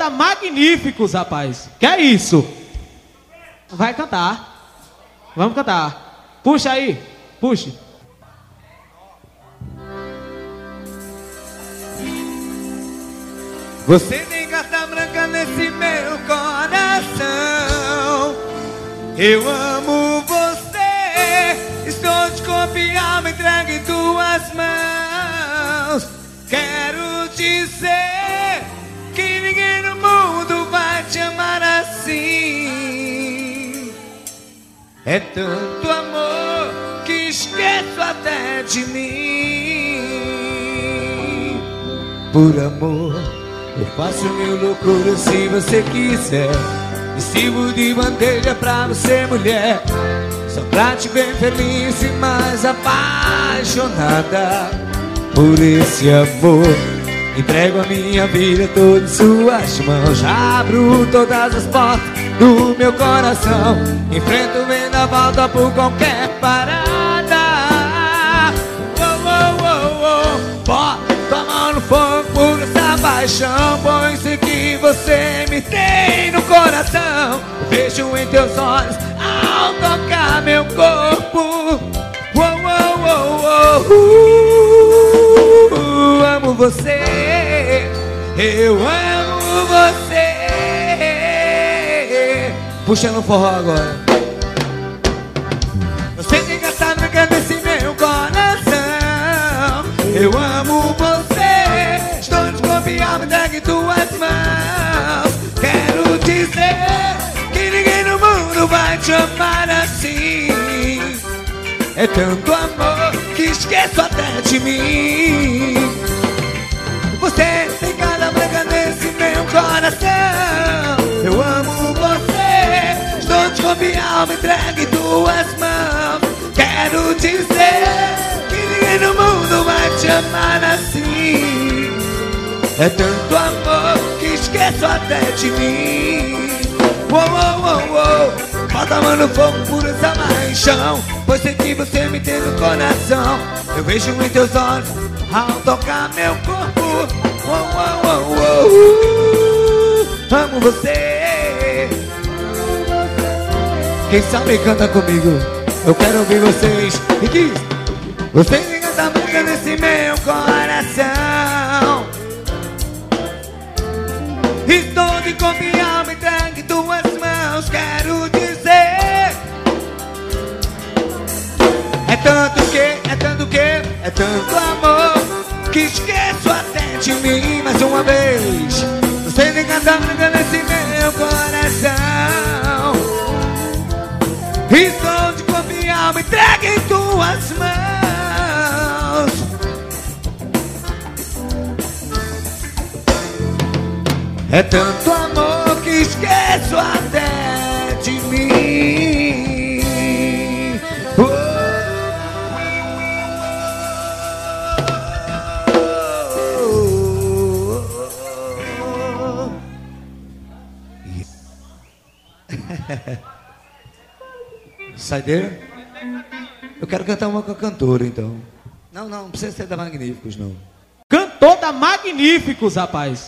da Magníficos, rapaz. Que é isso? Vai cantar. Vamos cantar. Puxa aí. Puxe. Você tem carta branca nesse meu coração. Eu amo você. Estou de corpo e alma entregue em tuas mãos. Quero dizer que ninguém no mundo vai te amar assim. É tanto amor que esqueço até de mim. Por amor eu faço mil loucuras se você quiser. Me sirvo de bandeja pra você, mulher, só pra te ver feliz e mais apaixonada. Por esse amor entrego a minha vida toda em suas mãos. Já abro todas as portas do meu coração. Enfrento o vendaval, por qualquer parada. Oh, oh, oh, oh. Bota a mão no fogo por essa paixão, pois sei que você me tem no coração. Vejo em teus olhos ao tocar meu corpo. Oh, oh, oh, oh, amo você, eu amo você. Puxando o forró agora. Você tem carta branca nesse meu coração. Eu amo você. Estou de corpo e alma entregue em tuas mãos. Quero dizer que ninguém no mundo vai te amar assim. É tanto amor que esqueço até de mim. Você tem carta branca nesse meu coração. Eu amo você. Estou de corpo e alma entregue em tuas mãos. Quero dizer que ninguém no mundo vai te amar assim. É tanto amor que esqueço até de mim. Oh, oh, oh, oh. Bota a mão no fogo por essa paixão, pois sei que você me tem no coração. Eu vejo em teus olhos ao tocar meu corpo. Oh, oh, oh, oh. Amo você. Quem sabe canta comigo. Eu quero ouvir vocês. E diz: você tem essa branca nesse meu coração. Estou de corpo e alma entregue em tuas mãos. Quero dizer, é tanto que, é tanto amor que esqueço até de mim. Mais uma vez, você tem carta branca nesse meu coração. Estou de corpo e alma entregue em tuas mãos. É tanto amor que esqueço até de mim. Oh, oh, oh. Saideira? Eu quero cantar uma com a cantora, então. Não precisa ser da Magníficos, não. Cantor da Magníficos, rapaz.